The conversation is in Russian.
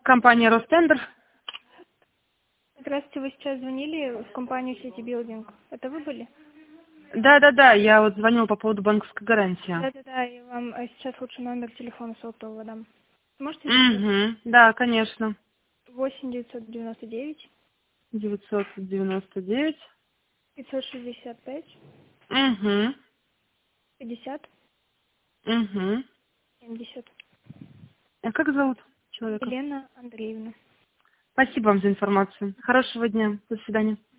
Компания Ростендер. Здравствуйте, вы сейчас звонили в компанию City Building. Это вы были? Да, я вот звонила по поводу банковской гарантии. Да, я вам сейчас лучше номер телефона сотового дам. Можете Угу. Да, конечно. 8 999 999. 565 Угу. 50 Угу. 70. А как зовут человека? Елена Андреевна. Спасибо вам за информацию. Хорошего дня. До свидания.